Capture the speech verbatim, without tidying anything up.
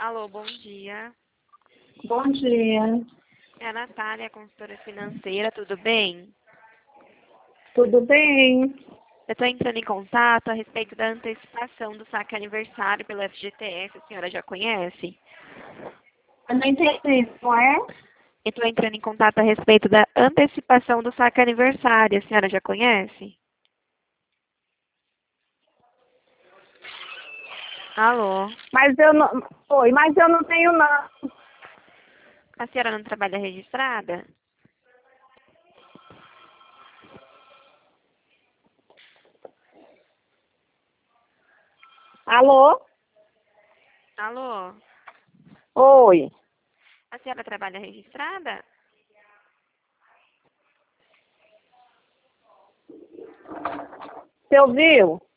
Alô, bom dia. Bom dia, É a Natália, consultora financeira, tudo bem? tudo bem? Eu estou entrando em contato a respeito da antecipação do saque aniversário pelo F G T S, a senhora já conhece? Eu não entendi, não é? Eu estou entrando em contato a respeito da antecipação do saque aniversário, a senhora já conhece? Alô? Mas eu não. Oi, mas eu não tenho não. A senhora não trabalha registrada? Alô? Alô? Oi. A senhora trabalha registrada? Você ouviu?